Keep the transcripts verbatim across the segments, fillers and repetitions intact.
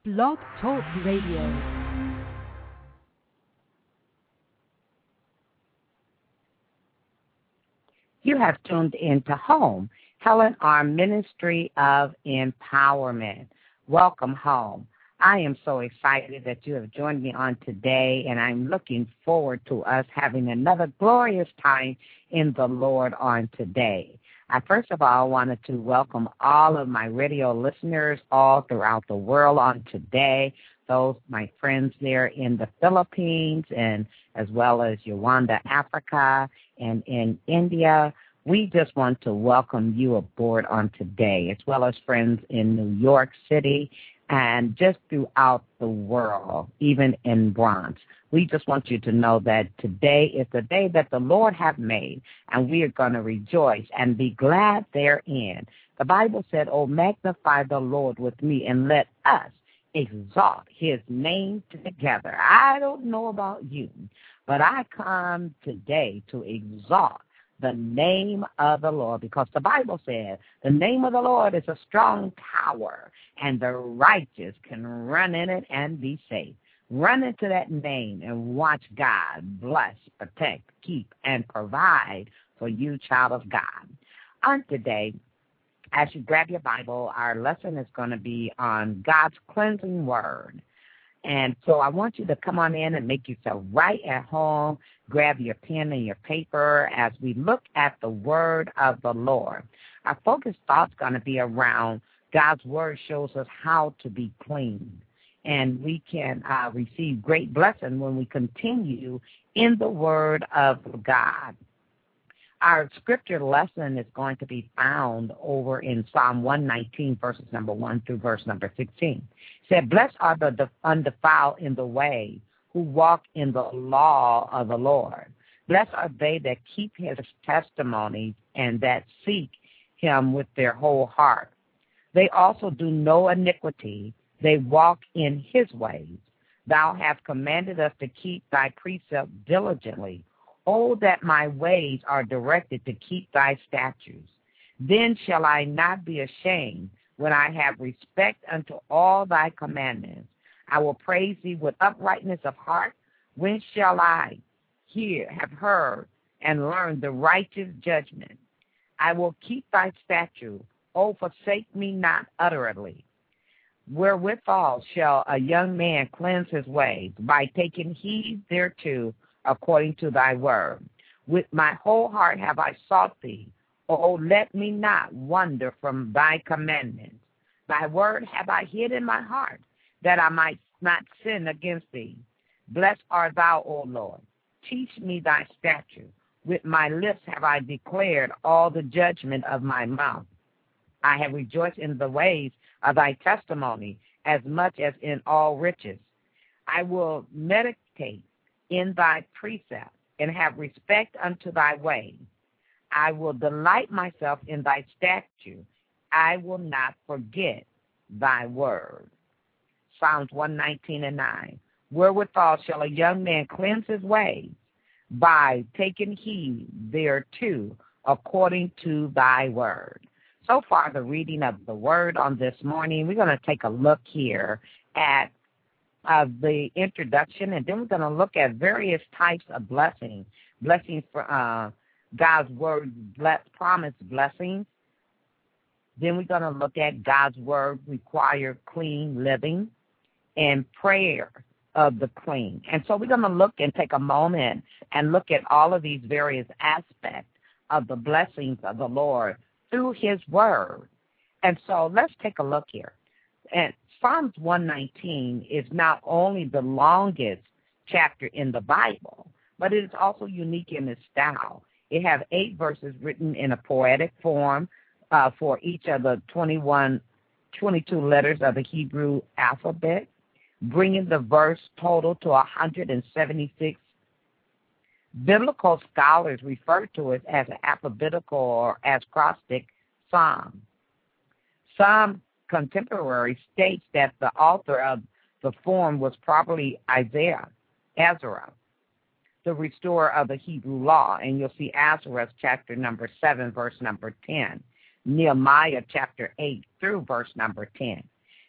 Blog Talk Radio. You have tuned into Home, Helen R. Ministry of Empowerment. Welcome home. I am so excited that you have joined me on today, and I'm looking forward to us having another glorious time in the Lord on today. I first of all wanted to welcome all of my radio listeners all throughout the world on today, those my friends there in the Philippines and as well as Uganda, Africa, and in India. We just want to welcome you aboard on today, as well as friends in New York City and just throughout the world, even in Bronx. We just want you to know that today is the day that the Lord hath made, and we are going to rejoice and be glad therein. The Bible said, "Oh, magnify the Lord with me, and let us exalt his name together." I don't know about you, but I come today to exalt the name of the Lord, because the Bible says the name of the Lord is a strong tower, and the righteous can run in it and be safe. Run into that name and watch God bless, protect, keep, and provide for you, child of God. On today, as you grab your Bible, our lesson is going to be on God's cleansing word. And so I want you to come on in and make yourself right at home. Grab your pen and your paper as we look at the word of the Lord. Our focus thought is going to be around God's word shows us how to be clean. And we can uh, receive great blessing when we continue in the word of God. Our scripture lesson is going to be found over in Psalm one nineteen, verses number one through verse number sixteen. It said, "Blessed are the undefiled in the way, who walk in the law of the Lord. Blessed are they that keep his testimonies and that seek him with their whole heart. They also do no iniquity. They walk in his ways. Thou hast commanded us to keep thy precepts diligently. Oh, that my ways are directed to keep thy statutes. Then shall I not be ashamed when I have respect unto all thy commandments. I will praise thee with uprightness of heart. When shall I hear, have heard, and learn the righteous judgment? I will keep thy statute. Oh, forsake me not utterly. Wherewithal shall a young man cleanse his ways? By taking heed thereto, according to thy word. With my whole heart have I sought thee. Oh, let me not wander from thy commandments. Thy word have I hid in my heart, that I might not sin against thee. Blessed art thou, O Lord. Teach me thy statute. With my lips have I declared all the judgment of my mouth. I have rejoiced in the ways of thy testimony, as much as in all riches. I will meditate in thy precepts, and have respect unto thy ways. I will delight myself in thy statute. I will not forget thy word. Psalms one nineteen and nine. Wherewithal shall a young man cleanse his ways? By taking heed thereto, according to thy word. So far, the reading of the word on this morning, we're going to take a look here at of the introduction, and then we're going to look at various types of blessings, blessings for uh, God's word, bless, promised blessings. Then we're going to look at God's word require clean living and prayer of the clean. And so we're going to look and take a moment and look at all of these various aspects of the blessings of the Lord through his word. And so let's take a look here. And Psalms one nineteen is not only the longest chapter in the Bible, but it is also unique in its style. It has eight verses written in a poetic form uh, for each of the twenty-one, twenty-two letters of the Hebrew alphabet, bringing the verse total to one hundred seventy-six. Biblical scholars refer to it as an alphabetical or acrostic psalm. Some contemporary states that the author of the form was probably Isaiah, Ezra, the restorer of the Hebrew law. And you'll see Ezra chapter number seven, verse number ten. Nehemiah chapter eight through verse number ten.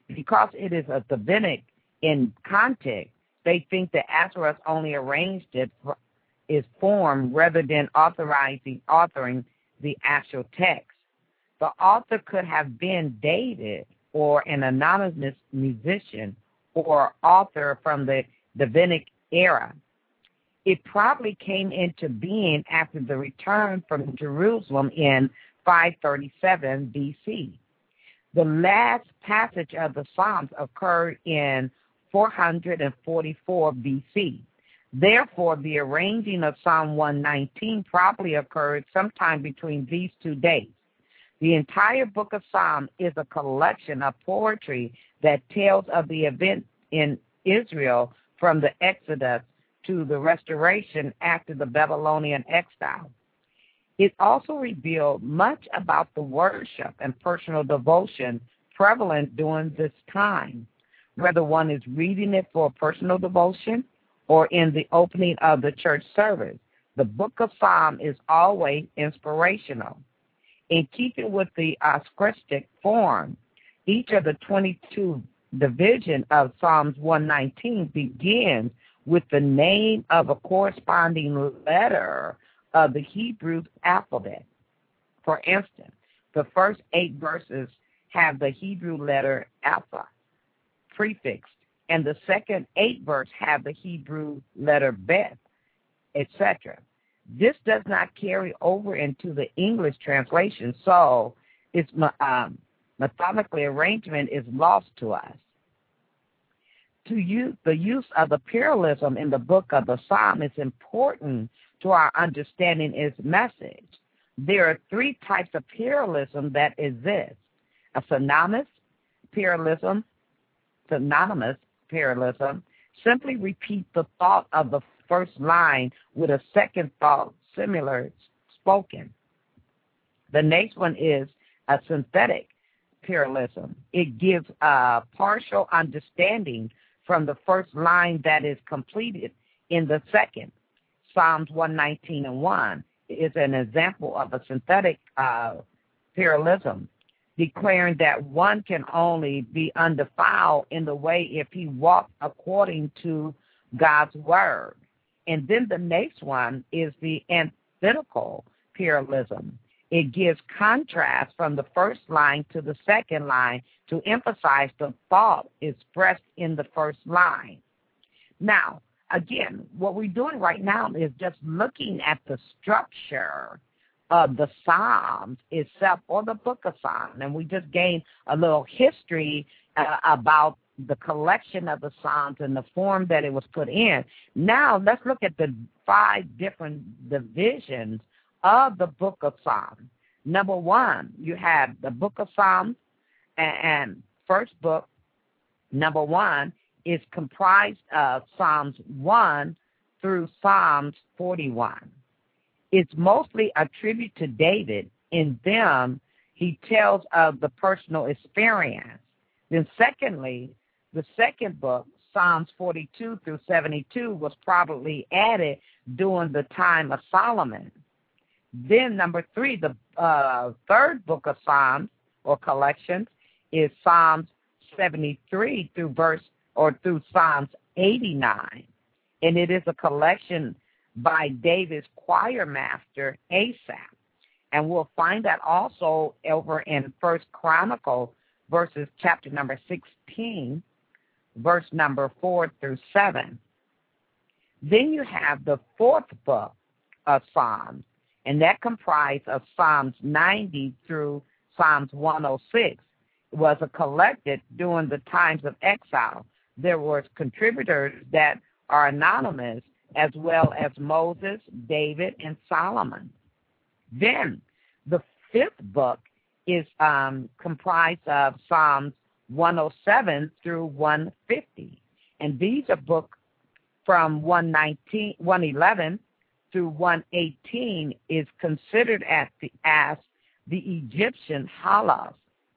Because it is a Davidic in context, they think that Azarus only arranged it for its form rather than authorizing authoring the actual text. The author could have been David or an anonymous musician or author from the Davidic era. It probably came into being after the return from Jerusalem in five thirty-seven B C. The last passage of the Psalms occurred in four forty-four B C. Therefore, the arranging of Psalm one nineteen probably occurred sometime between these two dates. The entire book of Psalms is a collection of poetry that tells of the event in Israel from the Exodus to the restoration after the Babylonian exile. It also revealed much about the worship and personal devotion prevalent during this time, whether one is reading it for personal devotion or in the opening of the church service. The book of Psalms is always inspirational. In keeping with the ascristic form, each of the twenty-two divisions of Psalms one nineteen begins with the name of a corresponding letter of the Hebrew alphabet. For instance, the first eight verses have the Hebrew letter alpha prefixed, and the second eight verses have the Hebrew letter bet, et cetera. This does not carry over into the English translation, so its um, methodically arrangement is lost to us. To use the use of the parallelism in the book of the Psalm is important to our understanding its message. There are three types of parallelism that exist: a synonymous parallelism, synonymous parallelism simply repeat the thought of the first line with a second thought similar spoken. The next one is a synthetic parallelism. It gives a partial understanding from the first line that is completed in the second. Psalms one nineteen and one is an example of a synthetic uh, parallelism, declaring that one can only be undefiled in the way if he walks according to God's word. And then the next one is the antithetical parallelism. It gives contrast from the first line to the second line to emphasize the thought expressed in the first line. Now, again, what we're doing right now is just looking at the structure of the Psalms itself, or the book of Psalms, and we just gained a little history uh, about the collection of the Psalms and the form that it was put in. Now, let's look at the five different divisions of the book of Psalms. Number one, you have the book of Psalms, and, and first book, number one, is comprised of Psalms one through Psalms forty-one. It's mostly a tribute to David. In them, he tells of the personal experience. Then secondly, the second book, Psalms forty-two through seventy-two, was probably added during the time of Solomon. Then number three, the uh, third book of Psalms or collections is Psalms seventy-three through verse or through Psalms eighty-nine. And it is a collection by David's choir master, Asaph. And we'll find that also over in First Chronicles, verses chapter number sixteen, verse number four through seven. Then you have the fourth book of Psalms, and that comprised of Psalms ninety through Psalms one oh six. It was a collected during the times of exile. There were contributors that are anonymous, as well as Moses, David, and Solomon. Then the fifth book is um, comprised of Psalms one oh seven through one fifty. And these are books from one nineteen, one eleven through one eighteen is considered as the, as the Egyptian Halos.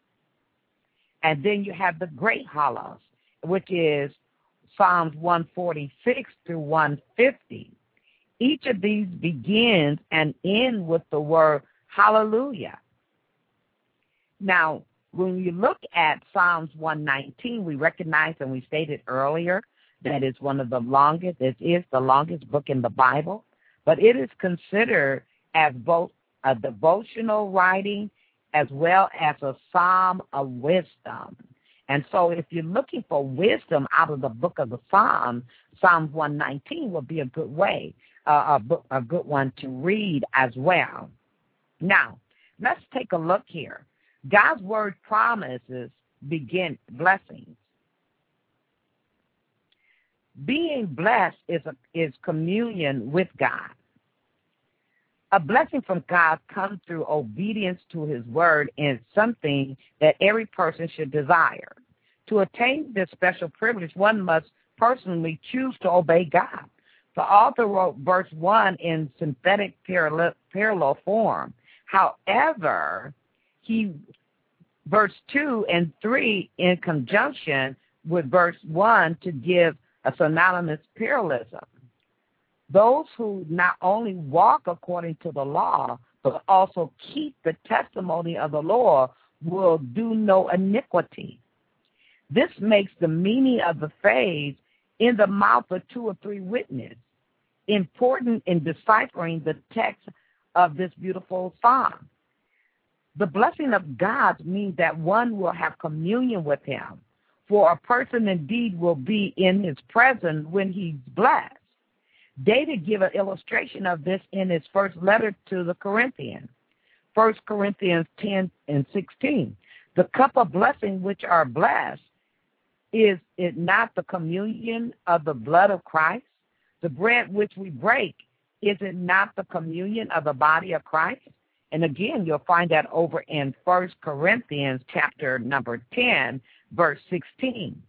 And then you have the Great Halos, which is Psalms one forty-six through one fifty. Each of these begins and ends with the word hallelujah. Now, when you look at Psalms one nineteen, we recognize, and we stated earlier, that it's one of the longest, it is the longest book in the Bible, but it is considered as both a devotional writing as well as a psalm of wisdom. And so if you're looking for wisdom out of the book of the Psalms, Psalms one nineteen will be a good way, uh, a, book, a good one to read as well. Now, let's take a look here. God's word promises begin blessings. Being blessed is, a, is communion with God. A blessing from God comes through obedience to his word and something that every person should desire. To attain this special privilege, one must personally choose to obey God. The author wrote verse one in synthetic parallel, parallel form. However, he verse two and three in conjunction with verse one to give a synonymous parallelism. Those who not only walk according to the law, but also keep the testimony of the law will do no iniquity. This makes the meaning of the phrase, in the mouth of two or three witnesses, important in deciphering the text of this beautiful psalm. The blessing of God means that one will have communion with him, for a person indeed will be in his presence when he's blessed. David gives an illustration of this in his first letter to the Corinthians, First Corinthians ten and sixteen. The cup of blessing which are blessed, is it not the communion of the blood of Christ? The bread which we break, is it not the communion of the body of Christ? And again, you'll find that over in First Corinthians chapter number ten, verse sixteen.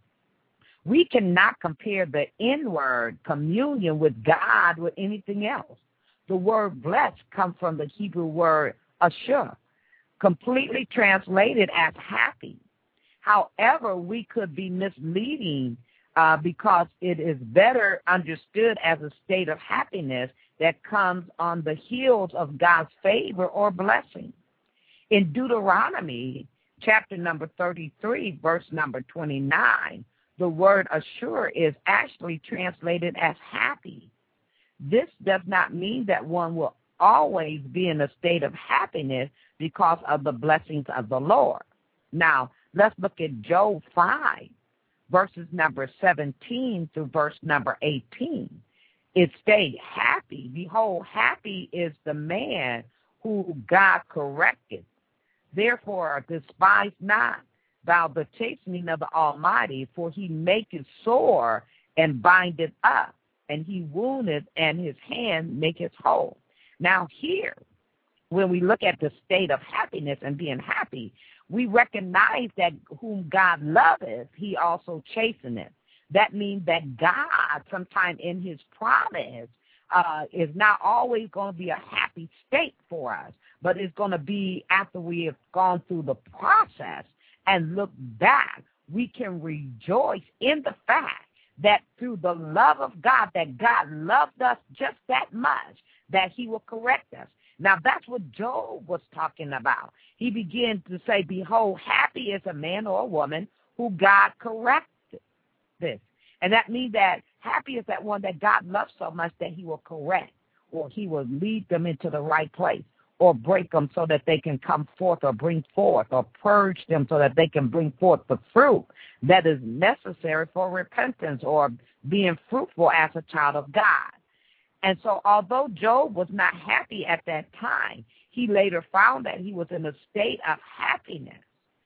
We cannot compare the inward communion with God with anything else. The word blessed comes from the Hebrew word ashur, completely translated as happy. However, we could be misleading uh, because it is better understood as a state of happiness that comes on the heels of God's favor or blessing. In Deuteronomy chapter number thirty-three, verse number twenty-nine, the word assure is actually translated as happy. This does not mean that one will always be in a state of happiness because of the blessings of the Lord. Now, let's look at Job five, verses number seventeen through verse number eighteen. It states, happy, behold, happy is the man who God corrected. Therefore, despise not thou the chastening of the Almighty, for he maketh sore and bindeth up, and he woundeth, and his hand maketh whole. Now here, when we look at the state of happiness and being happy, we recognize that whom God loveth, he also chasteneth. That means that God, sometime in his promise, uh, is not always going to be a happy state for us, but it's going to be after we have gone through the process and look back, we can rejoice in the fact that through the love of God, that God loved us just that much, that he will correct us. Now, that's what Job was talking about. He began to say, behold, happy is a man or a woman who God corrected this. And that means that happy is that one that God loves so much that he will correct, or he will lead them into the right place, or break them so that they can come forth, or bring forth, or purge them so that they can bring forth the fruit that is necessary for repentance or being fruitful as a child of God. And so although Job was not happy at that time, he later found that he was in a state of happiness.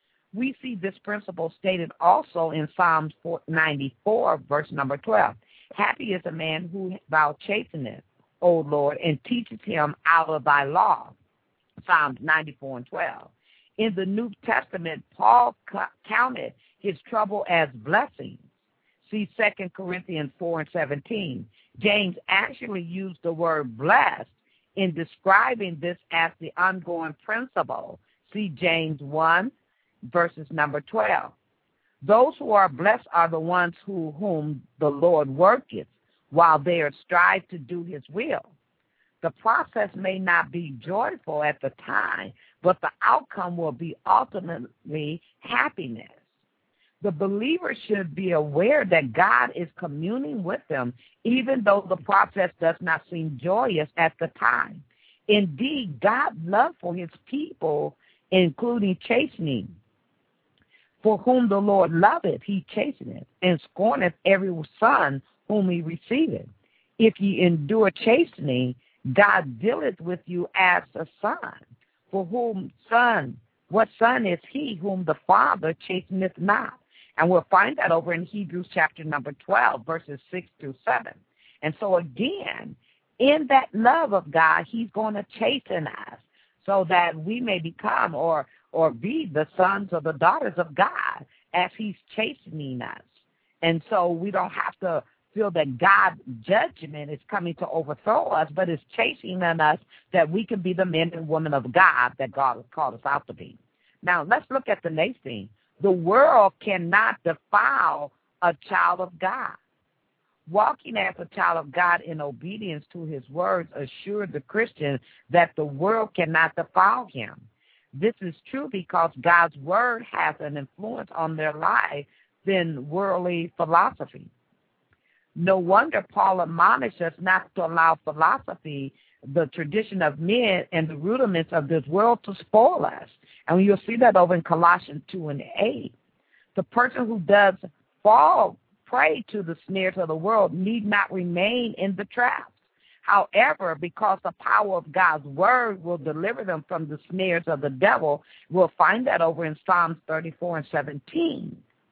We see this principle stated also in Psalms ninety-four, verse number twelve. Happy is a man who thou chastenest, O Lord, and teacheth him out of thy law. Psalms ninety-four and twelve. In the New Testament, Paul counted his trouble as blessings. See Second Corinthians four and seventeen. James actually used the word blessed in describing this as the ongoing principle. See James one, verses number twelve. Those who are blessed are the ones who whom the Lord worketh, while they are strive to do his will. The process may not be joyful at the time, but the outcome will be ultimately happiness. The believer should be aware that God is communing with them, even though the process does not seem joyous at the time. Indeed, God's love for his people, including chastening. For whom the Lord loveth, he chasteneth, and scorneth every son whom he receiveth. If ye endure chastening, God dealeth with you as a son. For whom son, what son is he whom the Father chasteneth not? And we'll find that over in Hebrews chapter number twelve, verses six through seven. And so again, in that love of God, he's going to chasten us so that we may become or or be the sons or the daughters of God as he's chastening us. And so we don't have to feel that God's judgment is coming to overthrow us, but it's chastening us that we can be the men and women of God that God has called us out to be. Now, let's look at the next thing. The world cannot defile a child of God. Walking as a child of God in obedience to his words assures the Christian that the world cannot defile him. This is true because God's word has an influence on their life than worldly philosophy. No wonder Paul admonished us not to allow philosophy, the tradition of men, and the rudiments of this world to spoil us. And you'll see that over in Colossians two and eight. The person who does fall prey to the snares of the world need not remain in the traps. However, because the power of God's word will deliver them from the snares of the devil, we'll find that over in Psalms thirty-four and seventeen.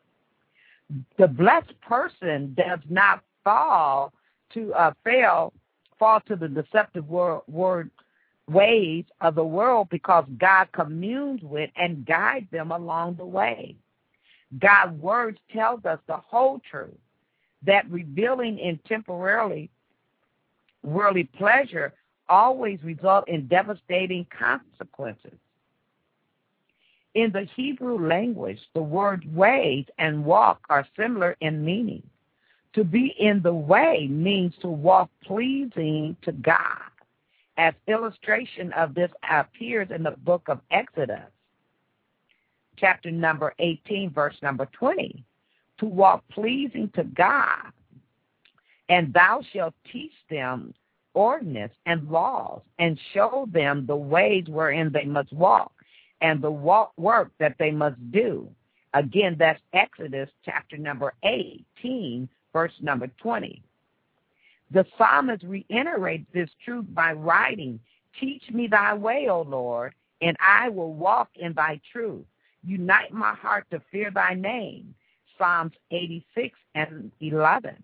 The blessed person does not fall to uh, fail, fall to the deceptive word, word ways of the world because God communes with and guides them along the way. God's word tells us the whole truth, that revealing in temporarily worldly pleasure always result in devastating consequences. In the Hebrew language, the words ways and walk are similar in meaning. To be in the way means to walk pleasing to God. As illustration of this appears in the book of Exodus, chapter number eighteen, verse number twenty. To walk pleasing to God, and thou shalt teach them ordinances and laws, and show them the ways wherein they must walk, and the walk work that they must do. Again, that's Exodus chapter number eighteen, verse number twenty. The psalmist reiterates this truth by writing, teach me thy way, O Lord, and I will walk in thy truth. Unite my heart to fear thy name. Psalms eighty-six and eleven.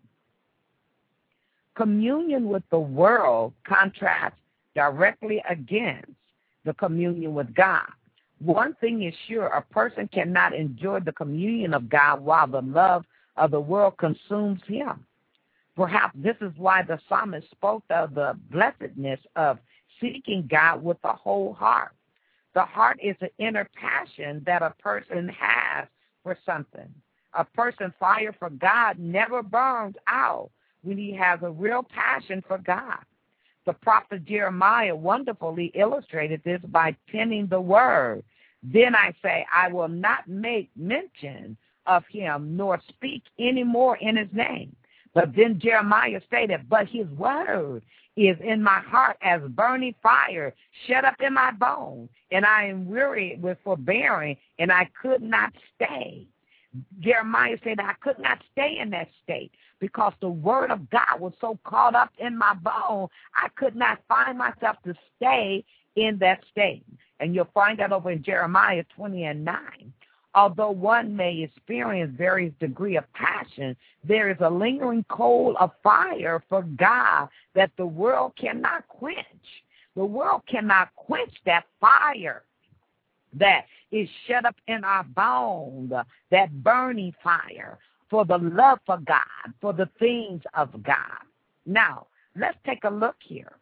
Communion with the world contrasts directly against the communion with God. One thing is sure, a person cannot enjoy the communion of God while the love of the world consumes him. Perhaps this is why the psalmist spoke of the blessedness of seeking God with the whole heart. The heart is an inner passion that a person has for something. A person's fire for God never burns out when he has a real passion for God. The prophet Jeremiah wonderfully illustrated this by penning the word, then I say, I will not make mention of him nor speak any more in his name. But then Jeremiah stated, but his word is in my heart as burning fire, shut up in my bones, and I am weary with forbearing, and I could not stay. Jeremiah said I could not stay in that state because the word of God was so caught up in my bone, I could not find myself to stay in that state. And you'll find that over in Jeremiah twenty and nine. Although one may experience various degree of passion, there is a lingering coal of fire for God that the world cannot quench. The world cannot quench that fire that is shut up in our bones, that burning fire for the love for God, for the things of God. Now, let's take a look here.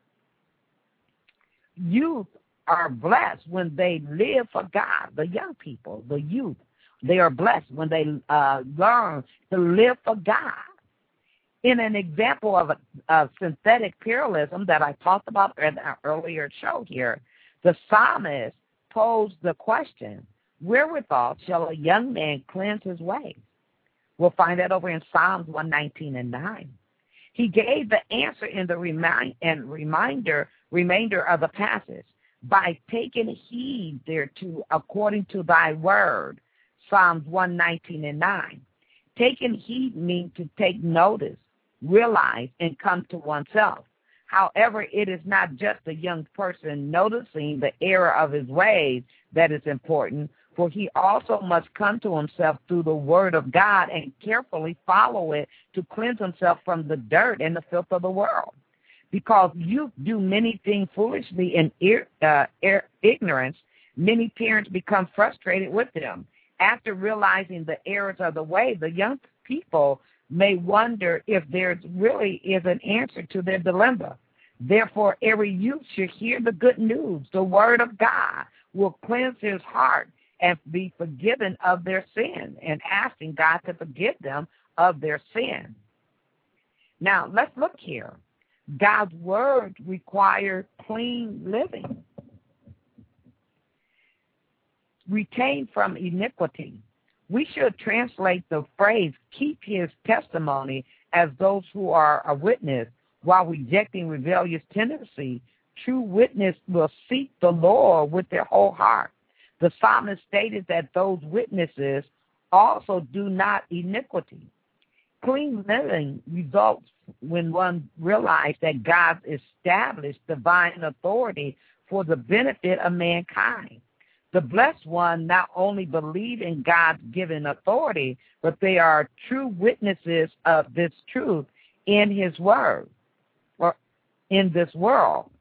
Youth are blessed when they live for God. The young people, the youth, they are blessed when they uh, learn to live for God. In an example of, a, of synthetic pluralism that I talked about in our earlier show here, the psalmist posed the question, wherewithal shall a young man cleanse his way? We'll find that over in Psalms one nineteen and nine. He gave the answer in the remind and reminder remainder of the passage, by taking heed thereto according to thy word. Psalms one nineteen and nine. Taking heed means to take notice, realize, and come to oneself. However, it is not just the young person noticing the error of his ways that is important, for he also must come to himself through the word of God and carefully follow it to cleanse himself from the dirt and the filth of the world. Because youth do many things foolishly in uh, ignorance, many parents become frustrated with them. After realizing the errors of the way, the young people may wonder if there really is an answer to their dilemma. Therefore, every youth should hear the good news. The word of God will cleanse his heart and be forgiven of their sin, and asking God to forgive them of their sin. Now, let's look here. God's word requires clean living, retained from iniquity. We should translate the phrase, keep his testimony, as those who are a witness, while rejecting rebellious tendency. True witness will seek the Lord with their whole heart. The psalmist stated that those witnesses also do not iniquity. Clean living results when one realizes that God established divine authority for the benefit of mankind. The blessed one not only believe in God's given authority, but they are true witnesses of this truth in his word, or in this world.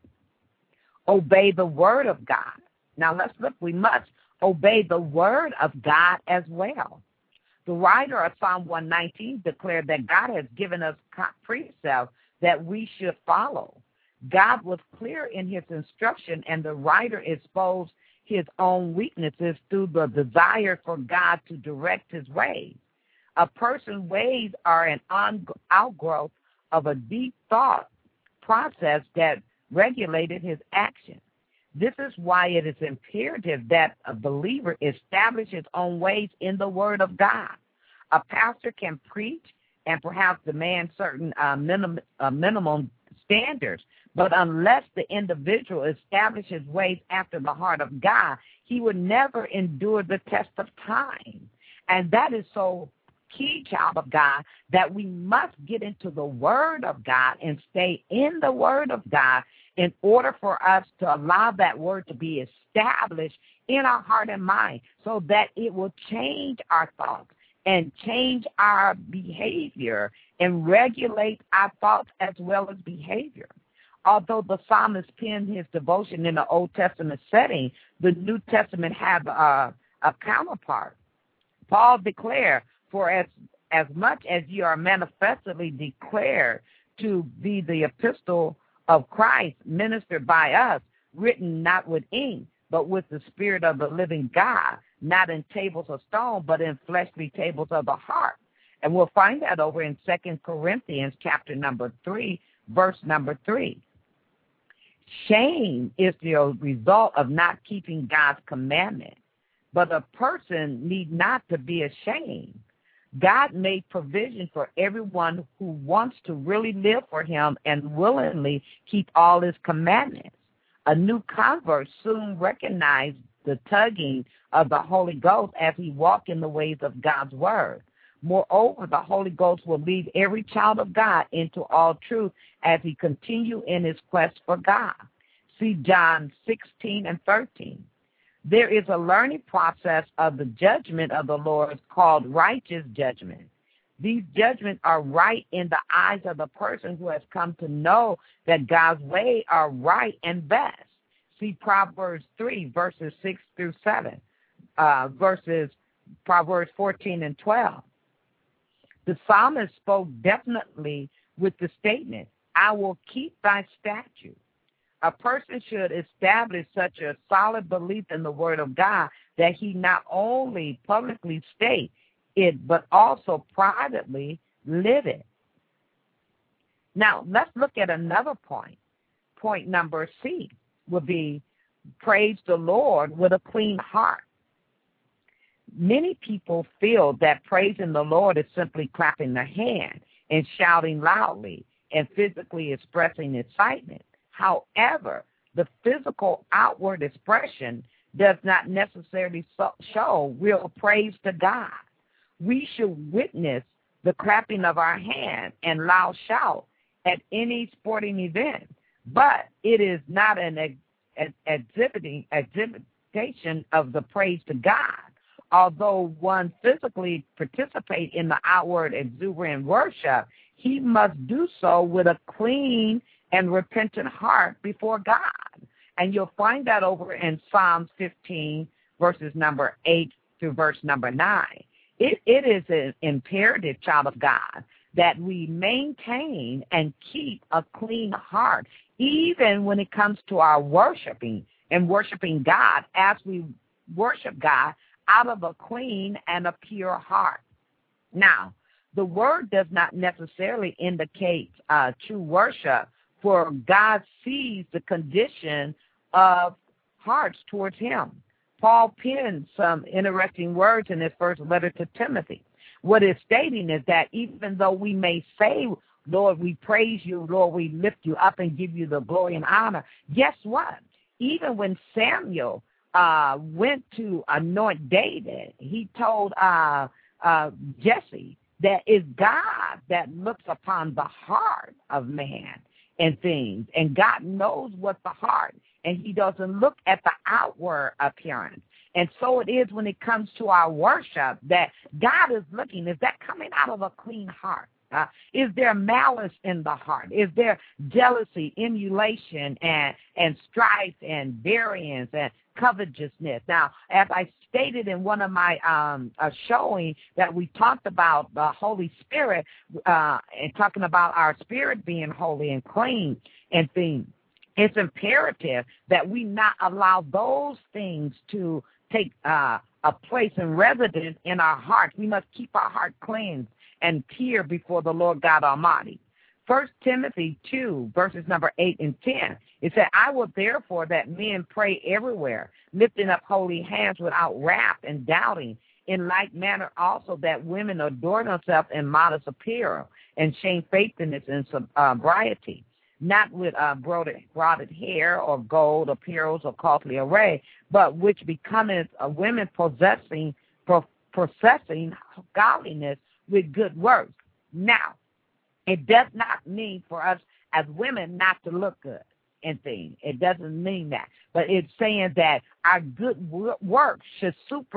Obey the word of God. Now let's look, we must obey the word of God as well. The writer of Psalm one nineteen declared that God has given us precepts that we should follow. God was clear in his instruction, and the writer exposed his own weaknesses through the desire for God to direct his ways. A person's ways are an outgrowth of a deep thought process that regulated his action. This is why it is imperative that a believer establish his own ways in the Word of God. A pastor can preach and perhaps demand certain uh, minimum, uh, minimum standards, but unless the individual establishes ways after the heart of God, he would never endure the test of time. And that is so key, child of God, that we must get into the Word of God and stay in the Word of God in order for us to allow that word to be established in our heart and mind, so that it will change our thoughts and change our behavior and regulate our thoughts as well as behavior. Although the psalmist penned his devotion in the Old Testament setting, the New Testament have a, a counterpart. Paul declared, for as, as much as you are manifestly declared to be the epistle of Christ, ministered by us, written not with ink, but with the Spirit of the living God, not in tables of stone, but in fleshly tables of the heart. And we'll find that over in Second Corinthians chapter number three, verse number three. Shame is the result of not keeping God's commandment, but a person need not to be ashamed. God made provision for everyone who wants to really live for him and willingly keep all his commandments. A new convert soon recognized the tugging of the Holy Ghost as he walked in the ways of God's word. Moreover, the Holy Ghost will lead every child of God into all truth as he continue in his quest for God. See John sixteen and thirteen. There is a learning process of the judgment of the Lord called righteous judgment. These judgments are right in the eyes of the person who has come to know that God's ways are right and best. See Proverbs three, verses six through seven, uh, verses Proverbs fourteen and twelve. The psalmist spoke definitely with the statement, I will keep thy statutes. A person should establish such a solid belief in the Word of God that he not only publicly state it, but also privately live it. Now, let's look at another point. Point number C would be praise the Lord with a clean heart. Many people feel that praising the Lord is simply clapping their hand and shouting loudly and physically expressing excitement. However, the physical outward expression does not necessarily so, show real praise to God. We should witness the clapping of our hand and loud shout at any sporting event, but it is not an ex- ex- exhibiting exhibition of the praise to God. Although one physically participates in the outward exuberant worship, he must do so with a clean and repentant heart before God. And you'll find that over in Psalms fifteen, verses number eight through verse number nine. It, it is an imperative, child of God, that we maintain and keep a clean heart, even when it comes to our worshiping and worshiping God, as we worship God out of a clean and a pure heart. Now, the word does not necessarily indicate uh, true worship, for God sees the condition of hearts towards him. Paul penned some interesting words in his first letter to Timothy. What it's stating is that even though we may say, Lord, we praise you, Lord, we lift you up and give you the glory and honor, guess what? Even when Samuel uh, went to anoint David, he told uh, uh, Jesse that it's God that looks upon the heart of man and things, and God knows what the heart, and he doesn't look at the outward appearance. And so it is when it comes to our worship that God is looking, is that coming out of a clean heart? Uh, is there malice in the heart? Is there jealousy, emulation, and, and strife and variance and covetousness? Now, as I stated in one of my um, uh, showing that we talked about the Holy Spirit uh, and talking about our spirit being holy and clean and things, it's imperative that we not allow those things to take uh, a place and residence in our hearts. We must keep our heart cleansed and pure before the Lord God Almighty. First Timothy two, verses number eight and ten, it said, I will therefore that men pray everywhere, lifting up holy hands without wrath and doubting. In like manner also that women adorn themselves in modest apparel and shamefacedness and sobriety, not with uh, broaded, broaded hair or gold apparels or costly array, but which becometh a women possessing, pro- possessing godliness with good works. Now, it does not mean for us as women not to look good and things. It doesn't mean that. But it's saying that our good works should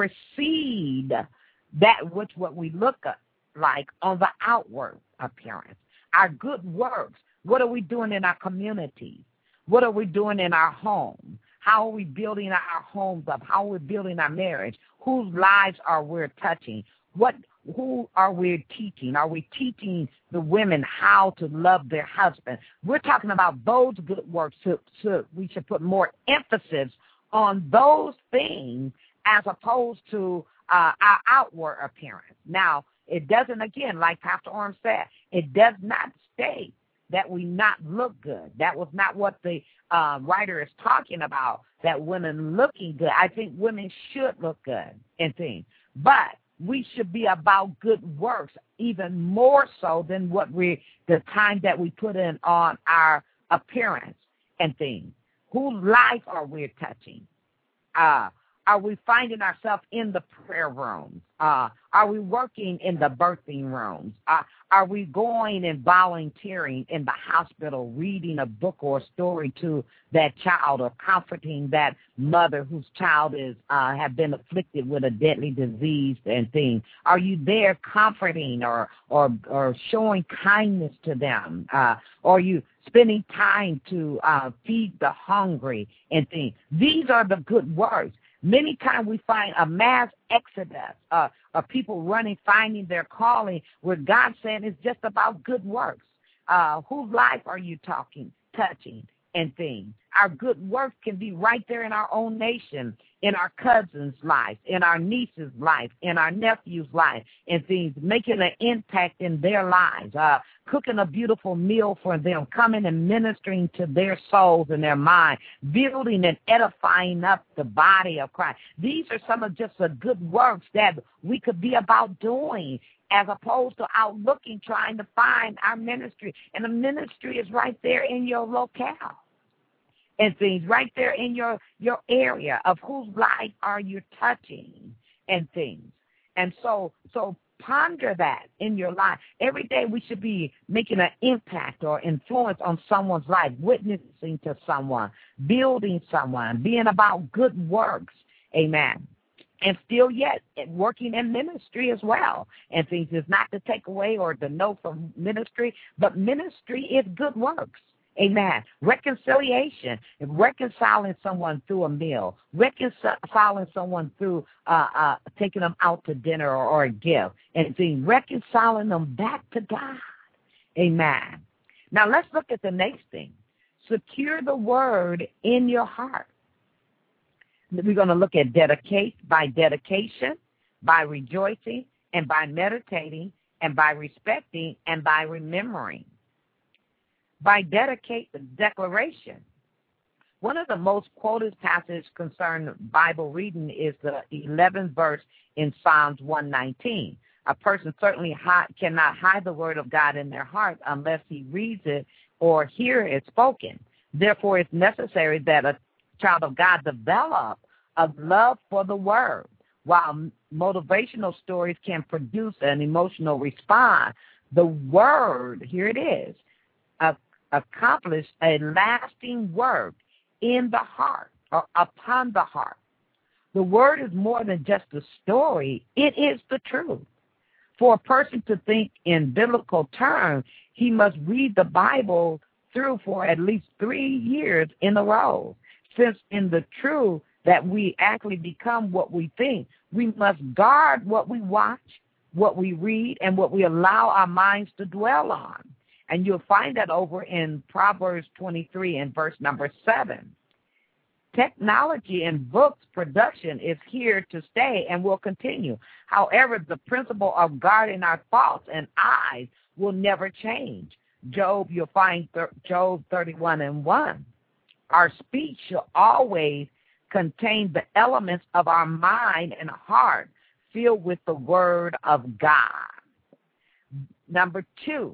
supersede that which what we look like on the outward appearance. Our good works, what are we doing in our communities? What are we doing in our home? How are we building our homes up? How are we building our marriage? Whose lives are we touching? What, who are we teaching? Are we teaching the women how to love their husband? We're talking about those good works. So, so we should put more emphasis on those things as opposed to uh, our outward appearance. Now, it doesn't, again, like Pastor Orm said, it does not state that we not look good. That was not what the uh, writer is talking about, that women looking good. I think women should look good and things. But we should be about good works even more so than what we, the time that we put in on our appearance and things. Whose life are we touching? Uh, are we finding ourselves in the prayer rooms? Uh, are we working in the birthing rooms? Uh, are we going and volunteering in the hospital, reading a book or a story to that child or comforting that mother whose child is uh, have been afflicted with a deadly disease and things? Are you there comforting or or, or showing kindness to them? Uh, or are you spending time to uh, feed the hungry and things? These are the good works. Many times we find a mass exodus uh, of people running, finding their calling, where God saying it's just about good works. Uh, whose life are you talking, touching? and things. Our good works can be right there in our own nation, in our cousin's life, in our niece's life, in our nephew's life, and things, making an impact in their lives, uh, cooking a beautiful meal for them, coming and ministering to their souls and their mind, building and edifying up the body of Christ. These are some of just the good works that we could be about doing, as opposed to out looking, trying to find our ministry. And the ministry is right there in your locale and things, right there in your, your area of whose life are you touching and things. And so so ponder that in your life. Every day we should be making an impact or influence on someone's life, witnessing to someone, building someone, being about good works. Amen. And still yet working in ministry as well. And things is not to take away or to know from ministry, but ministry is good works. Amen. Reconciliation, reconciling someone through a meal, reconciling someone through uh, uh, taking them out to dinner or, or a gift, and things, reconciling them back to God. Amen. Now let's look at the next thing. Secure the word in your heart. We're going to look at dedicate by dedication, by rejoicing, and by meditating, and by respecting, and by remembering. By dedicate the declaration. One of the most quoted passages concerning Bible reading is the eleventh verse in Psalms one nineteen. A person certainly hide, cannot hide the word of God in their heart unless he reads it or hear it spoken. Therefore, it's necessary that a child of God develop a love for the word. While motivational stories can produce an emotional response, the word, here it is, a accomplish a lasting work in the heart or upon the heart. The word is more than just a story. It is the truth. For a person to think in biblical terms, he must read the Bible through for at least three years in a row. Since in the truth that we actually become what we think, we must guard what we watch, what we read, and what we allow our minds to dwell on. And you'll find that over in Proverbs twenty-three and verse number seven. Technology and books production is here to stay and will continue. However, the principle of guarding our thoughts and eyes will never change. Job, you'll find th- Job thirty-one and one. Our speech should always contain the elements of our mind and heart filled with the word of God. Number two,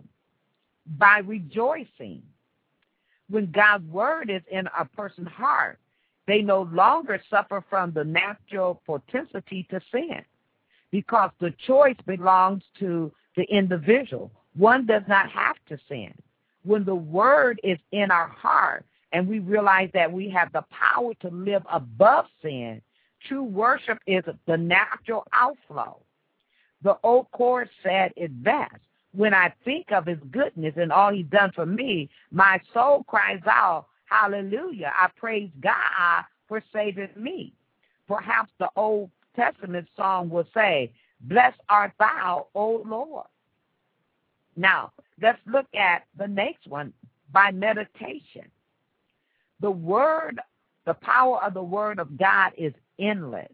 by rejoicing. When God's word is in a person's heart, they no longer suffer from the natural propensity to sin because the choice belongs to the individual. One does not have to sin. When the word is in our heart and we realize that we have the power to live above sin, true worship is the natural outflow. The old chorus said it best. When I think of his goodness and all he's done for me, my soul cries out, hallelujah. I praise God for saving me. Perhaps the Old Testament song will say, blessed art thou, O Lord. Now, let's look at the next one, by meditation. The word, the power of the word of God is endless.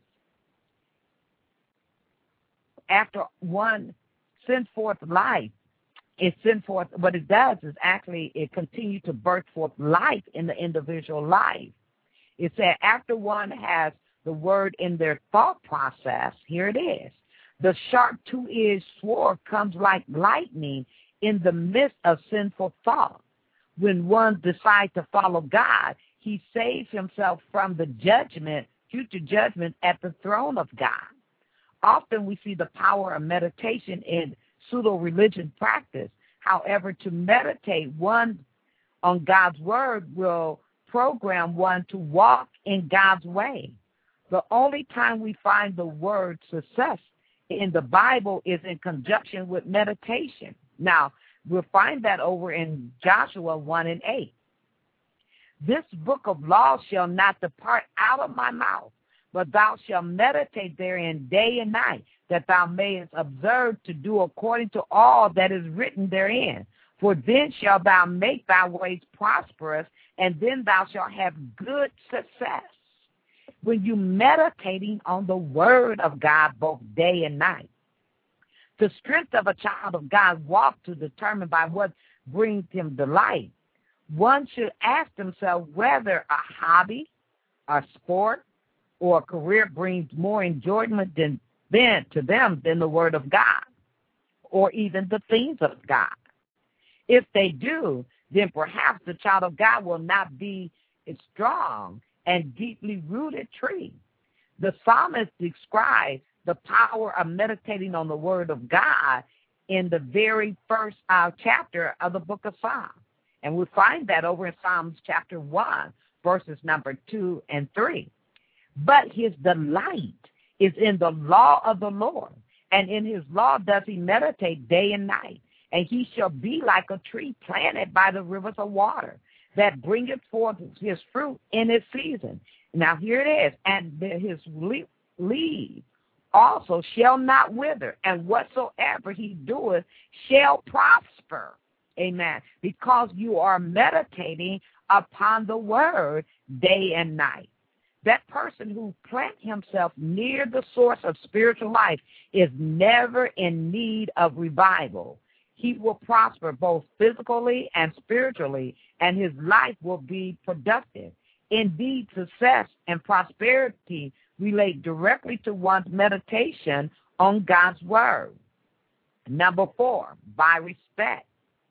After one send forth life, it send forth, what it does is actually it continues to birth forth life in the individual life. It said after one has the word in their thought process, here it is. The sharp two-edged sword comes like lightning in the midst of sinful thought. When one decides to follow God, he saves himself from the judgment, future judgment at the throne of God. Often we see the power of meditation in pseudo-religion practice. However, to meditate one on God's word will program one to walk in God's way. The only time we find the word success in the Bible is in conjunction with meditation. Now, we'll find that over in Joshua one and eight. This book of law shall not depart out of my mouth, but thou shalt meditate therein day and night, that thou mayest observe to do according to all that is written therein. For then shalt thou make thy ways prosperous, and then thou shalt have good success. When you meditating on the word of God both day and night, the strength of a child of God walk to determine by what brings him delight. One should ask themselves whether a hobby, a sport, or a career brings more enjoyment than, than to them than the word of God, or even the things of God. If they do, then perhaps the child of God will not be a strong and deeply rooted tree. The psalmist describes the power of meditating on the word of God in the very first uh, chapter of the book of Psalms. And we find that over in Psalms chapter one, verses number two and three. But his delight is in the law of the Lord, and in his law does he meditate day and night. And he shall be like a tree planted by the rivers of water, that bringeth forth his fruit in its season. Now here it is, and his leaves also shall not wither, and whatsoever he doeth shall prosper. Amen. Because you are meditating upon the word day and night. That person who plants himself near the source of spiritual life is never in need of revival. He will prosper both physically and spiritually, and his life will be productive. Indeed, success and prosperity relate directly to one's meditation on God's word. Number four, by respect.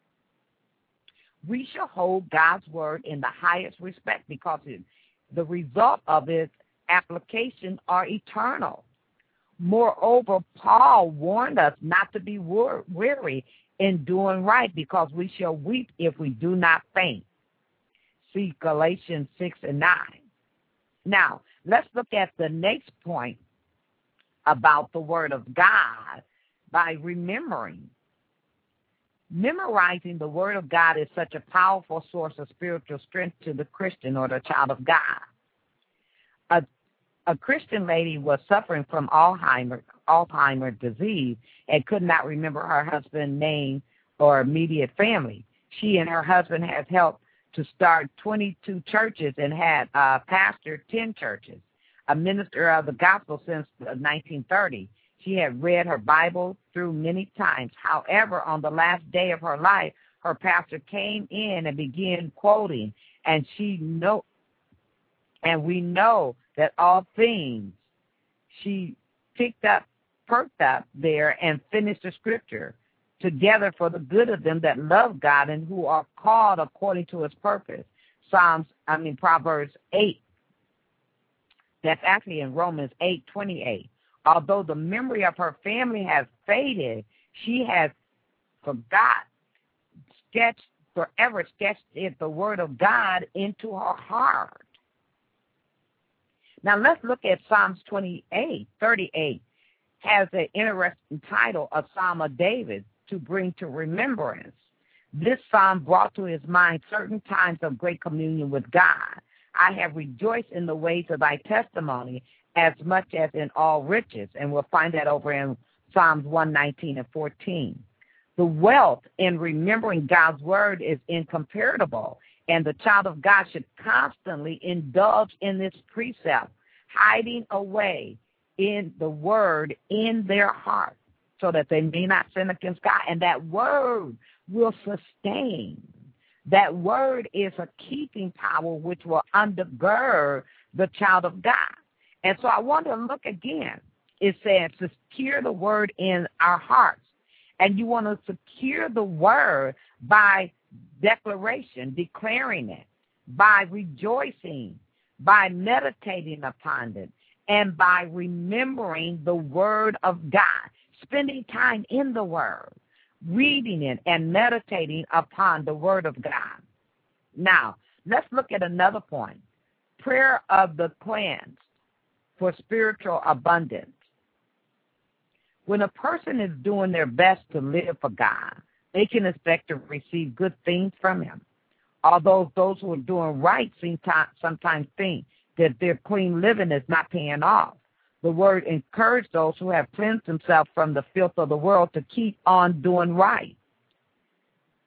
We shall hold God's word in the highest respect because it, the result of its application are eternal. Moreover, Paul warned us not to be weary in doing right, because we shall weep if we do not faint. See Galatians six and nine. Now, let's look at the next point about the word of God by remembering. Memorizing the word of God is such a powerful source of spiritual strength to the Christian or the child of God. A, a Christian lady was suffering from Alzheimer's, Alzheimer's disease and could not remember her husband's name or immediate family. She and her husband had helped to start twenty-two churches and had uh, pastored ten churches, a minister of the gospel since nineteen thirty. She had read her Bible through many times. However, on the last day of her life, her pastor came in and began quoting, and she know, and we know that all things she picked up, perked up there, and finished the scripture together for the good of them that love God and who are called according to his purpose. Psalms, I mean Proverbs eight. That's actually in Romans eight twenty-eight. Although the memory of her family has faded, she has forgot, sketched, forever sketched it, the word of God into her heart. Now let's look at Psalms twenty-eight, thirty-eight. Has an interesting title, a Psalm of David, to bring to remembrance. This psalm brought to his mind certain times of great communion with God. I have rejoiced in the ways of thy testimony as much as in all riches. And we'll find that over in Psalms one nineteen and fourteen. The wealth in remembering God's word is incomparable, and the child of God should constantly indulge in this precept, hiding away in the word in their heart so that they may not sin against God. And that word will sustain. That word is a keeping power which will undergird the child of God. And so I want to look again. It says, secure the word in our hearts. And you want to secure the word by declaration, declaring it, by rejoicing, by meditating upon it, and by remembering the word of God, spending time in the word, reading it, and meditating upon the word of God. Now, let's look at another point. Prayer of the cleansed for spiritual abundance. When a person is doing their best to live for God, they can expect to receive good things from him. Although those who are doing right sometimes think that their clean living is not paying off. The word encourages those who have cleansed themselves from the filth of the world to keep on doing right.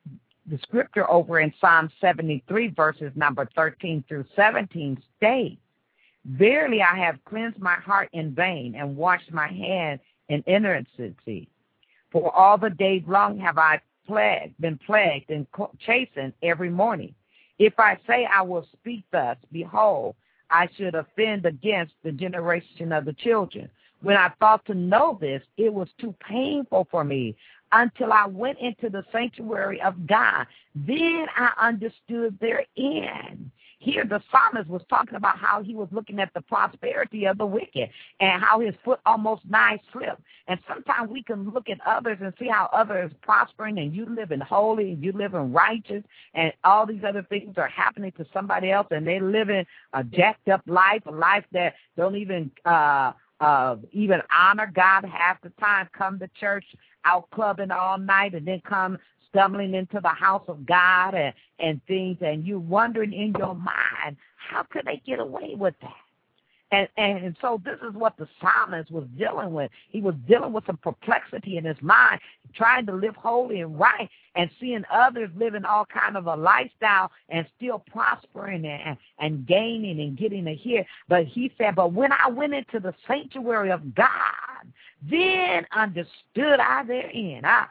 the scripture over in Psalm seventy-three, verses number thirteen through seventeen states, verily I have cleansed my heart in vain and washed my hand in innocency. For all the days long have I plagued, been plagued and chastened every morning. If I say I will speak thus, behold, I should offend against the generation of the children. When I thought to know this, it was too painful for me until I went into the sanctuary of God. Then I understood their end. Here the psalmist was talking about how he was looking at the prosperity of the wicked and how his foot almost nigh slipped. And sometimes we can look at others and see how others are prospering and you live in holy and you live in righteous and all these other things are happening to somebody else and they're living a jacked up life, a life that don't even uh, uh, even honor God half the time, come to church, out clubbing all night and then come stumbling into the house of God and, and things, and you wondering in your mind, how could they get away with that? And, and and so this is what the psalmist was dealing with. He was dealing with some perplexity in his mind, trying to live holy and right, and seeing others living all kind of a lifestyle and still prospering and, and gaining and getting a here. But he said, but when I went into the sanctuary of God, then understood I therein. Ah,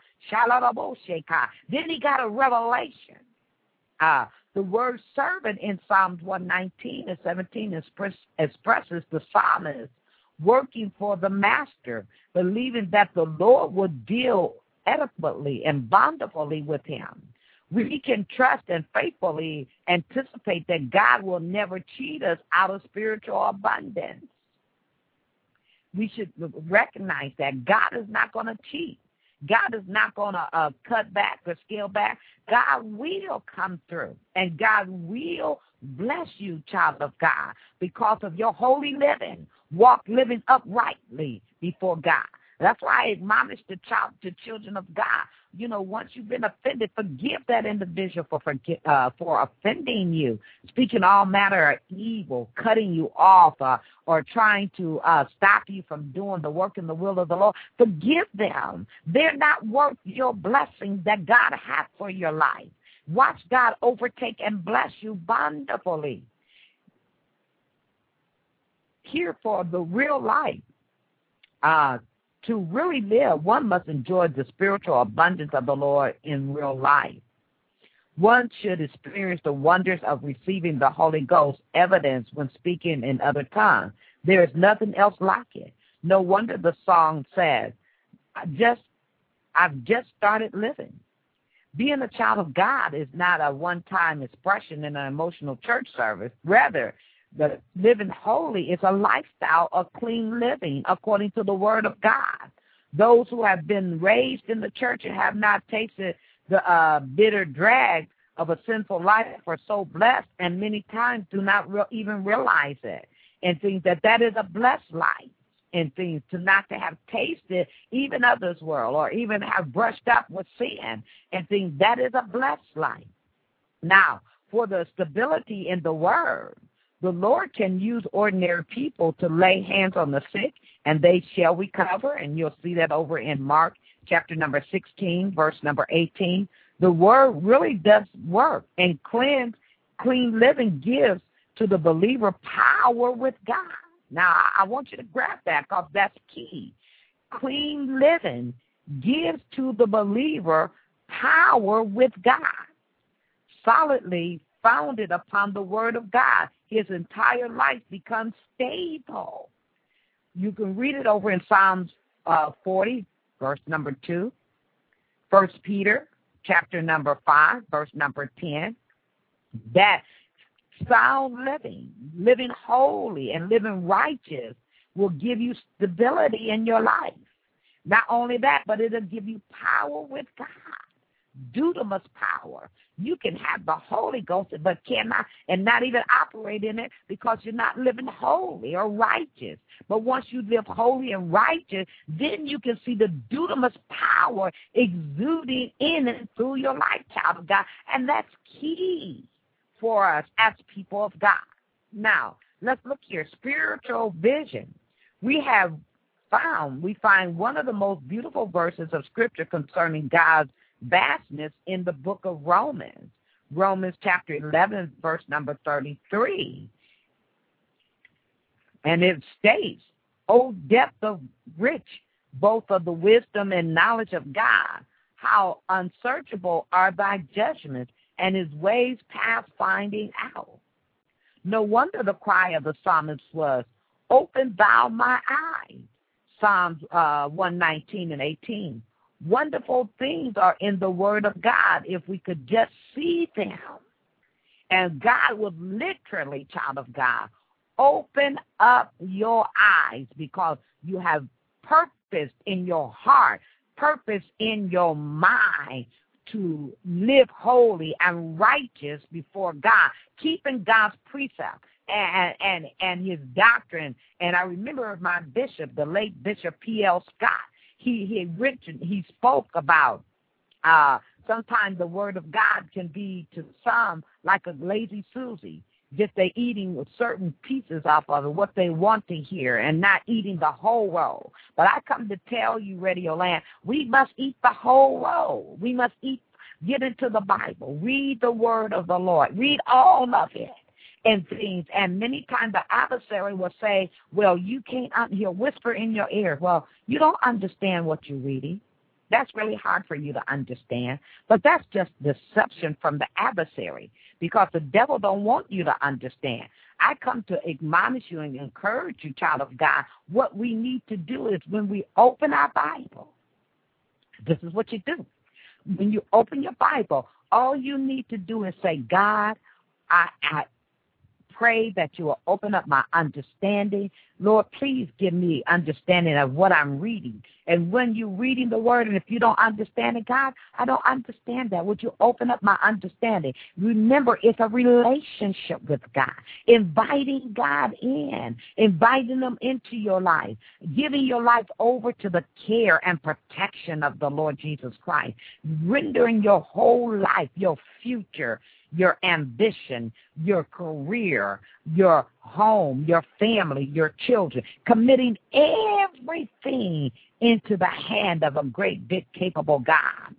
Then he got a revelation. Uh, the word servant in Psalms one nineteen and seventeen express, expresses the psalmist working for the master, believing that the Lord would deal adequately and bountifully with him. We can trust and faithfully anticipate that God will never cheat us out of spiritual abundance. We should recognize that God is not going to cheat. God is not going to uh, cut back or scale back. God will come through, and God will bless you, child of God, because of your holy living. Walk living uprightly before God. That's why I admonish the child, the children of God. You know, once you've been offended, forgive that individual for uh, for offending you, speaking all manner of evil, cutting you off, uh, or trying to uh, stop you from doing the work and the will of the Lord. Forgive them. They're not worth your blessings that God has for your life. Watch God overtake and bless you bountifully. Here for the real life, uh, to really live, one must enjoy the spiritual abundance of the Lord in real life. One should experience the wonders of receiving the Holy Ghost evidence when speaking in other tongues. There is nothing else like it. No wonder the song says, I just, I've just started living. Being a child of God is not a one-time expression in an emotional church service. Rather, the living holy is a lifestyle of clean living according to the word of God. Those who have been raised in the church and have not tasted the uh, bitter drag of a sinful life are so blessed, and many times do not re- even realize it and think that that is a blessed life, and things to not to have tasted even of this world or even have brushed up with sin and think that is a blessed life. Now, for the stability in the word, the Lord can use ordinary people to lay hands on the sick, and they shall recover. And you'll see that over in Mark chapter number sixteen, verse number eighteen. The word really does work, and cleanse, clean living gives to the believer power with God. Now, I want you to grab that because that's key. Clean living gives to the believer power with God, solidly founded upon the word of God. His entire life becomes stable. You can read it over in Psalms uh, forty, verse number two, First Peter chapter number five, verse number ten, that sound living, living holy and living righteous will give you stability in your life. Not only that, but it'll give you power with God. Dunamis power. You can have the Holy Ghost, but cannot and not even operate in it because you're not living holy or righteous. But once you live holy and righteous, then you can see the dunamis power exuding in and through your life, child of God. And that's key for us as people of God. Now, let's look here. Spiritual vision. We have found, we find one of the most beautiful verses of Scripture concerning God's vastness in the book of Romans. Romans chapter eleven, verse number thirty-three. And it states, "O depth of rich, both of the wisdom and knowledge of God, how unsearchable are thy judgments, and his ways past finding out." No wonder the cry of the psalmist was, "Open thou my eyes." Psalms uh, one nineteen and eighteen. Wonderful things are in the word of God if we could just see them. And God would literally, child of God, open up your eyes, because you have purpose in your heart, purpose in your mind to live holy and righteous before God, keeping God's precepts and and and his doctrine. And I remember my bishop, the late Bishop P L Scott, he he written, he spoke about uh, sometimes the word of God can be to some like a lazy Susie, just they eating certain pieces off of it, what they want to hear, and not eating the whole roll. But I come to tell you, Radio Land, we must eat the whole roll. We must eat, get into the Bible, read the word of the Lord, read all of it and things. And many times the adversary will say, well, you can't, he'll whisper in your ear, well, you don't understand what you're reading. That's really hard for you to understand. But that's just deception from the adversary, because the devil don't want you to understand. I come to admonish you and encourage you, child of God. What we need to do is when we open our Bible, this is what you do. When you open your Bible, all you need to do is say, God, I, I pray that you will open up my understanding. Lord, please give me understanding of what I'm reading. And when you're reading the word, and if you don't understand it, God, I don't understand that. Would you open up my understanding? Remember, it's a relationship with God, inviting God in, inviting them into your life, giving your life over to the care and protection of the Lord Jesus Christ, rendering your whole life, your future, your ambition, your career, your home, your family, your children, committing everything into the hand of a great, big, capable God,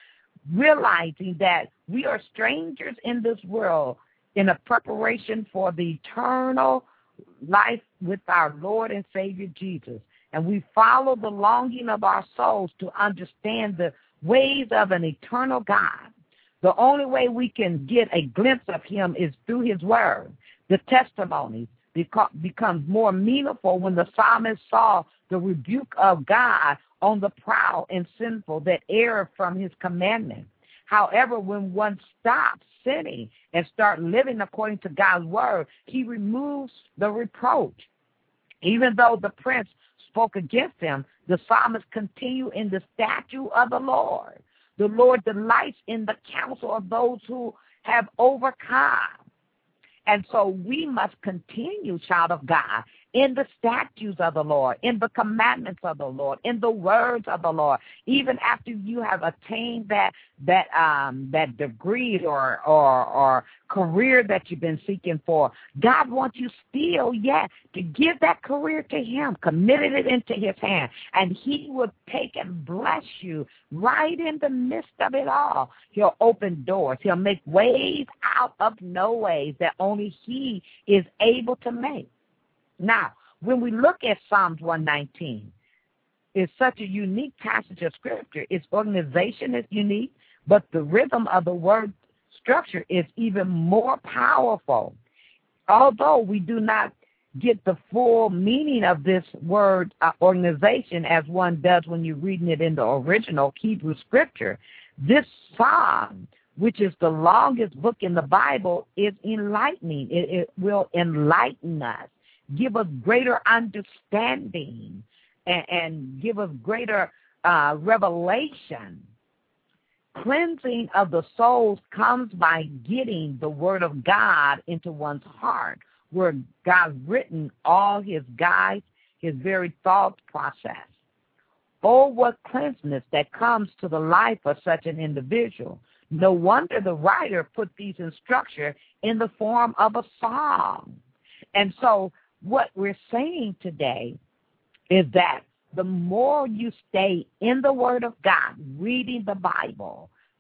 realizing that we are strangers in this world in a preparation for the eternal life with our Lord and Savior Jesus. And we follow the longing of our souls to understand the ways of an eternal God. The only way we can get a glimpse of him is through his word. The testimony beco- becomes more meaningful when the psalmist saw the rebuke of God on the proud and sinful that err from his commandments. However, when one stops sinning and start living according to God's word, he removes the reproach. Even though the prince spoke against him, the psalmist continued in the statute of the Lord. The Lord delights in the counsel of those who have overcome. And so we must continue, child of God, in the statutes of the Lord, in the commandments of the Lord, in the words of the Lord. Even after you have attained that that um, that degree or, or or career that you've been seeking for, God wants you still yet to give that career to him, committed it into his hand, and he will take and bless you right in the midst of it all. He'll open doors. He'll make ways out of no ways that only he is able to make. Now, when we look at Psalms one nineteen, it's such a unique passage of Scripture. Its organization is unique, but the rhythm of the word structure is even more powerful. Although we do not get the full meaning of this word uh, organization as one does when you're reading it in the original Hebrew Scripture, this psalm, which is the longest book in the Bible, is enlightening. It, it will enlighten us, give us greater understanding, and, and give us greater uh, revelation. Cleansing of the souls comes by getting the word of God into one's heart, where God's written all his guides, his very thought process. Oh, what cleanseness that comes to the life of such an individual. No wonder the writer put these instructions in the form of a song. And so what we're saying today is that the more you stay in the Word of God, reading the Bible,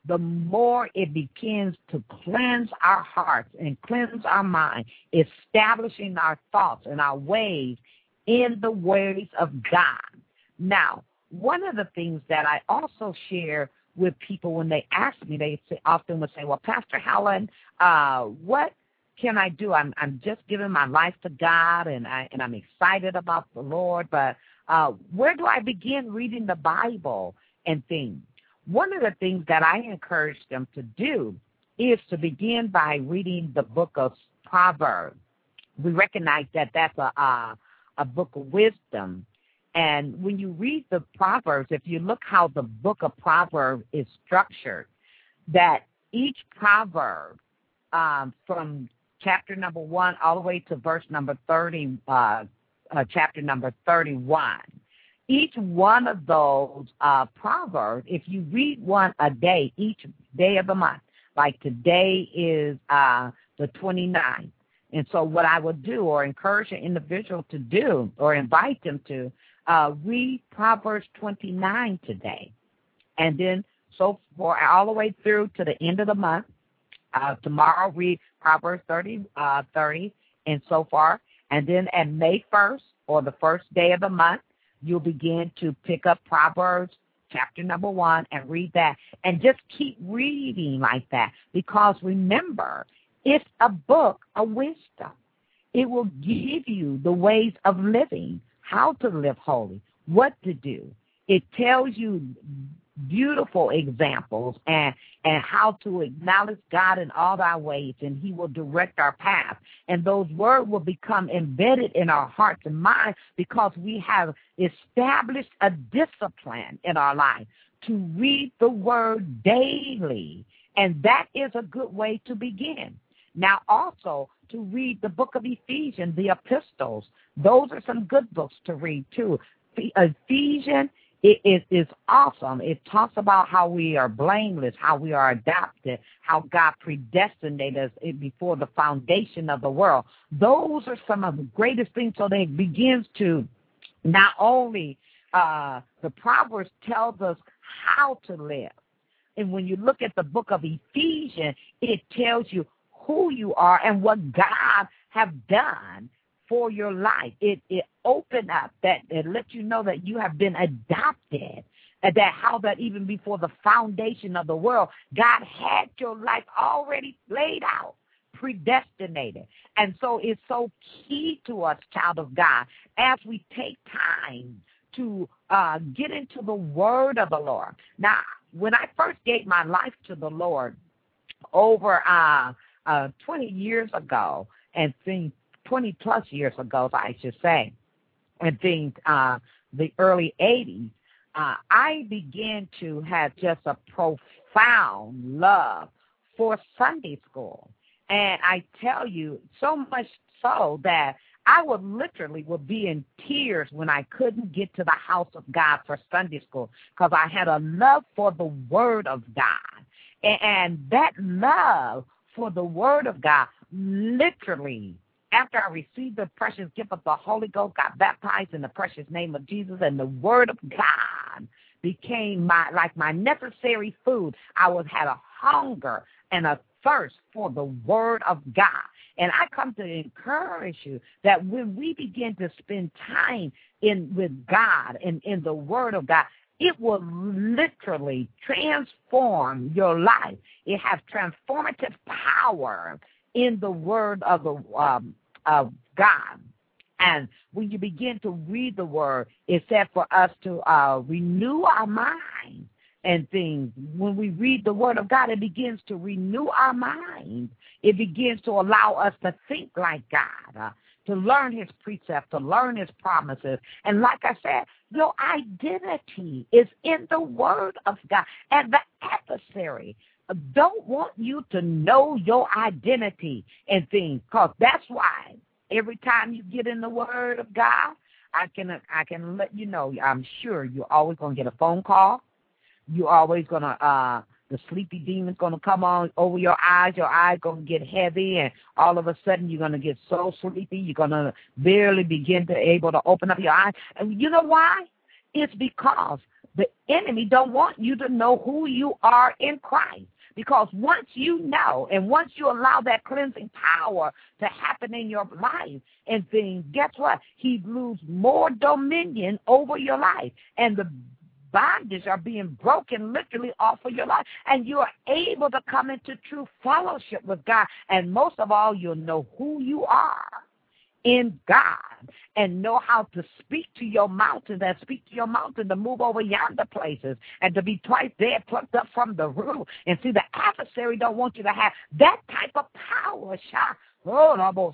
the more it begins to cleanse our hearts and cleanse our mind, establishing our thoughts and our ways in the ways of God. Now, one of the things that I also share with people when they ask me, they say, often would say, well, Pastor Helen, uh, what can I do? I'm I'm just giving my life to God, and, I, and I'm excited about the Lord, but uh, where do I begin reading the Bible and things? One of the things that I encourage them to do is to begin by reading the book of Proverbs. We recognize that that's a, a, a book of wisdom. And when you read the Proverbs, if you look how the book of Proverbs is structured, that each proverb um, from chapter number one all the way to verse number thirty, uh, uh, chapter number thirty-one, each one of those uh, proverbs, if you read one a day, each day of the month, like today is uh, the twenty-ninth. And so what I would do or encourage an individual to do or invite them to uh, read Proverbs twenty-nine today. And then so for all the way through to the end of the month. Uh, tomorrow read Proverbs thirty, uh, thirty and so far. And then at May first or the first day of the month, you'll begin to pick up Proverbs chapter number one and read that. And just keep reading like that, because remember, it's a book of wisdom. It will give you the ways of living, how to live holy, what to do. It tells you beautiful examples and, and how to acknowledge God in all our ways, and he will direct our path. And those words will become embedded in our hearts and minds because we have established a discipline in our life to read the word daily. And that is a good way to begin. Now, also, to read the book of Ephesians, the epistles. Those are some good books to read, too. Ephesians It is it, awesome. It talks about how we are blameless, how we are adopted, how God predestinated us before the foundation of the world. Those are some of the greatest things. So they begins to not only uh, the Proverbs tells us how to live. And when you look at the book of Ephesians, it tells you who you are and what God have done for your life. It it opened up that it lets you know that you have been adopted, and that how that even before the foundation of the world, God had your life already laid out, predestinated. And so it's so key to us, child of God, as we take time to uh, get into the word of the Lord. Now, when I first gave my life to the Lord over uh, uh, twenty years ago, and things twenty plus years ago, I should say, and things, uh, the early eighties, uh, I began to have just a profound love for Sunday school. And I tell you, so much so that I would literally would be in tears when I couldn't get to the house of God for Sunday school, because I had a love for the Word of God. And, and that love for the Word of God literally, after I received the precious gift of the Holy Ghost, got baptized in the precious name of Jesus, and the Word of God became my like my necessary food. I was had a hunger and a thirst for the Word of God. And I come to encourage you that when we begin to spend time in with God and in the Word of God, it will literally transform your life. It has transformative power in the Word of the um, of God. And when you begin to read the Word, it said for us to uh, renew our minds and things. When we read the Word of God, it begins to renew our minds. It begins to allow us to think like God, uh, to learn His precepts, to learn His promises. And like I said, your identity is in the Word of God. And the adversary don't want you to know your identity and things, because that's why every time you get in the Word of God, I can I can let you know, I'm sure you're always going to get a phone call. You're always going to, uh, the sleepy demon's going to come on over your eyes. Your eyes going to get heavy, and all of a sudden you're going to get so sleepy, you're going to barely begin to able to open up your eyes. And you know why? It's because The enemy don't want you to know who you are in Christ. Because once you know and once you allow that cleansing power to happen in your life and things, guess what? He loses more dominion over your life. And the bondage are being broken literally off of your life. And you are able to come into true fellowship with God. And most of all, you'll know who you are in God and know how to speak to your mountain and speak to your mountain to move over yonder places and to be twice dead plucked up from the root. And see, the adversary don't want you to have that type of power. I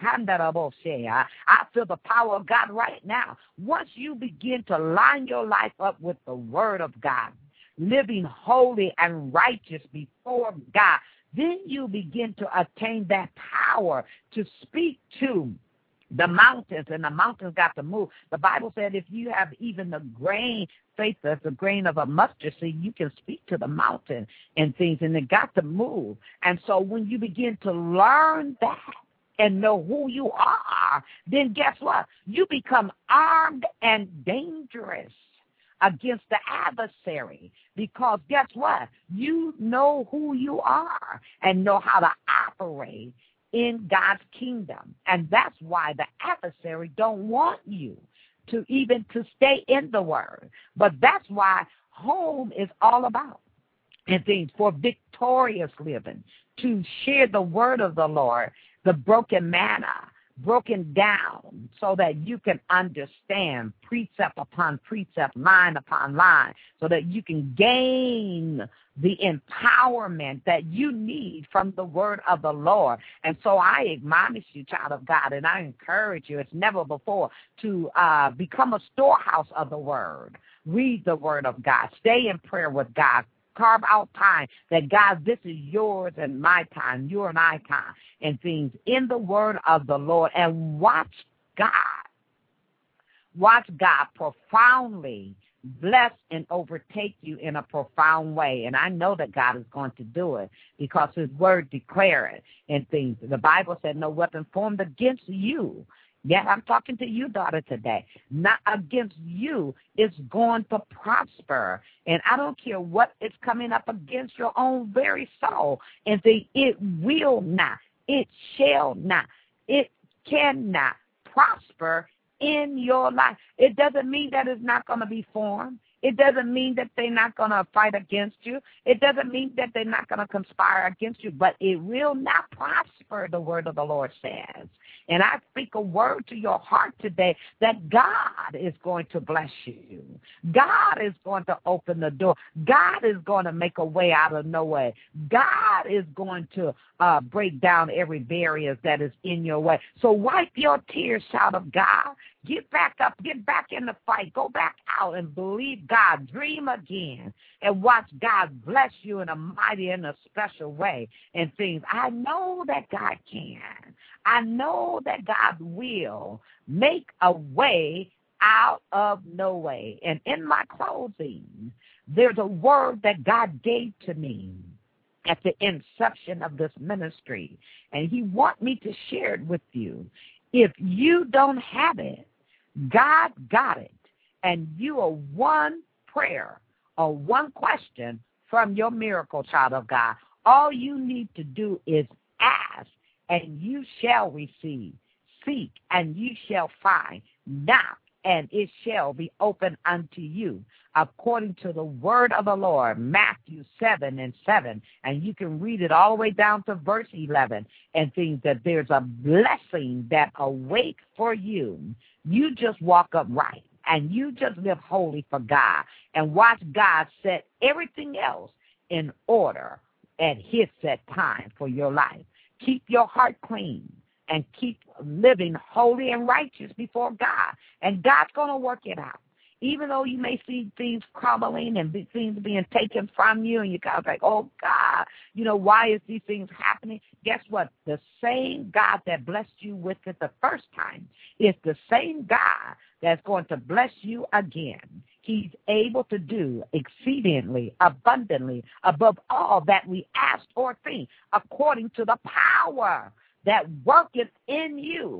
feel the power of God right now. Once you begin to line your life up with the word of God, living holy and righteous before God, then you begin to attain that power to speak to the mountains, and the mountains got to move. The Bible said if you have even the grain, faith as the grain of a mustard seed, you can speak to the mountain and things, and it got to move. And so when you begin to learn that and know who you are, then guess what? You become armed and dangerous against the adversary, because guess what? You know who you are and know how to operate in God's kingdom. And that's why the adversary don't want you to even to stay in the word. But that's why home is all about and things for victorious living, to share the word of the Lord, the broken manna, broken down so that you can understand precept upon precept, line upon line, so that you can gain the empowerment that you need from the word of the Lord. And so I admonish you, child of God, and I encourage you, it's never before, to uh, become a storehouse of the word. Read the word of God. Stay in prayer with God. Carve out time that, God, this is yours and my time, your and I time, and things in the word of the Lord. And watch God. Watch God profoundly bless and overtake you in a profound way. And I know that God is going to do it because his word declares it and things. The Bible said no weapon formed against you. Yet I'm talking to you, daughter, today. Not against you is going to prosper. And I don't care what is coming up against your own very soul. And say it will not, it shall not, it cannot prosper in your life. It doesn't mean that it's not going to be formed. It doesn't mean that they're not going to fight against you. It doesn't mean that they're not going to conspire against you, but it will not prosper, the word of the Lord says. And I speak a word to your heart today that God is going to bless you. God is going to open the door. God is going to make a way out of no way. God is going to uh, break down every barrier that is in your way. So wipe your tears, child of God. Get back up. Get back in the fight. Go back out and believe God. Dream again and watch God bless you in a mighty and a special way and things. I know that God can. I know that God will make a way out of no way. And in my closing, there's a word that God gave to me at the inception of this ministry, and he wants me to share it with you. If you don't have it, God got it, and you are one prayer or one question from your miracle, child of God. All you need to do is ask, and you shall receive. Seek, and you shall find. Knock, and it shall be open unto you, according to the word of the Lord, Matthew seven and seven. And you can read it all the way down to verse eleven and think that there's a blessing that awaits for you. You just walk upright, and you just live holy for God, and watch God set everything else in order at his set time for your life. Keep your heart clean and keep living holy and righteous before God. And God's going to work it out. Even though you may see things crumbling and things being taken from you, and you're kind of like, oh, God, you know, why is these things happening? Guess what? The same God that blessed you with it the first time is the same God that's going to bless you again. He's able to do exceedingly, abundantly, above all that we ask or think, according to the power that worketh in you.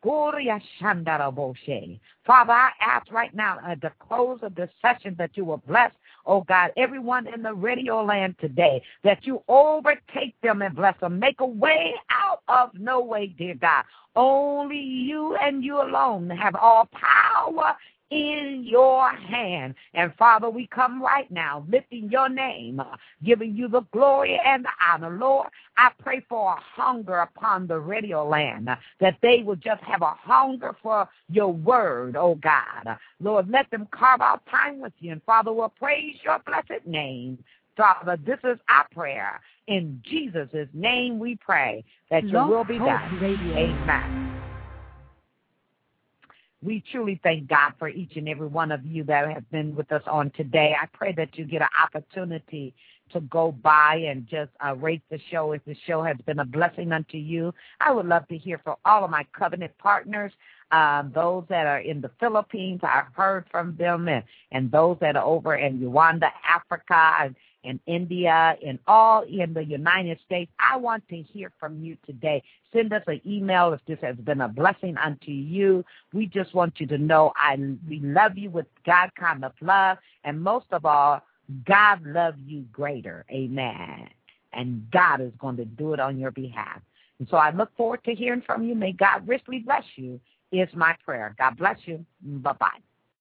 Father, I ask right now at the close of this session that you will bless, oh God, everyone in the radio land today, that you overtake them and bless them. Make a way out of no way, dear God. Only you and you alone have all power in your hand. And Father, we come right now lifting your name, uh, giving you the glory and the honor. Lord, I pray for a hunger upon the radio land, uh, that they will just have a hunger for your word, oh God. Uh, Lord, let them carve out time with you. And Father, we'll praise your blessed name. Father, this is our prayer. In Jesus' name we pray that your will be done. Amen. We truly thank God for each and every one of you that have been with us on today. I pray that you get an opportunity to go by and just uh, rate the show if the show has been a blessing unto you. I would love to hear from all of my covenant partners, um, those that are in the Philippines. I've heard from them, and, and those that are over in Uganda, Africa, and in India, and all in the United States. I want to hear from you today. Send us an email if this has been a blessing unto you. We just want you to know I we love you with God kind of love, and most of all, God loves you greater. Amen. And God is going to do it on your behalf. And so I look forward to hearing from you. May God richly bless you is my prayer. God bless you. Bye-bye.